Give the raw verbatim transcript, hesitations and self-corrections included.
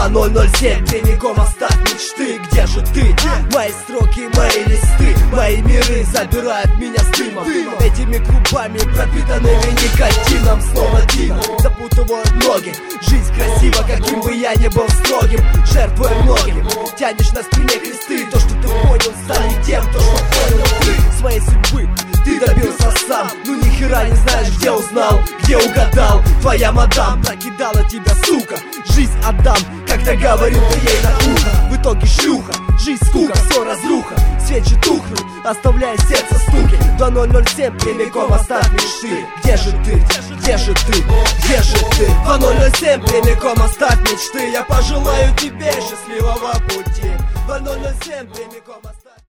два ноль ноль семь, прямиком оставь мечты. Где же ты? Мои строки, мои листы, мои миры забирают меня с дымом. Этими клубами, пропитанными никотином, снова Дина запутывают ноги. Жизнь красива, каким бы я ни был строгим, жертвуя многим. Тянешь на спине кресты, то, что ты понял, станет тем, то, что понял ты. Своей судьбы ты добился сам, ну ни хера не знаешь, где узнал, где угадал. Твоя мадам прокидала тебя, сука. Жизнь отдам, когда говорил ты ей на ухо. В итоге шлюха, жизнь скука, все разруха. Свечи тухнут, оставляя сердце стуки. Два ноль ноль семь, прямиком оставь мечты. Где же ты? Где же ты? Где же ты? Два ноль ноль семь, прямиком оставь мечты. Я пожелаю тебе счастливого пути. Два ноль ноль семь, прямиком оставь.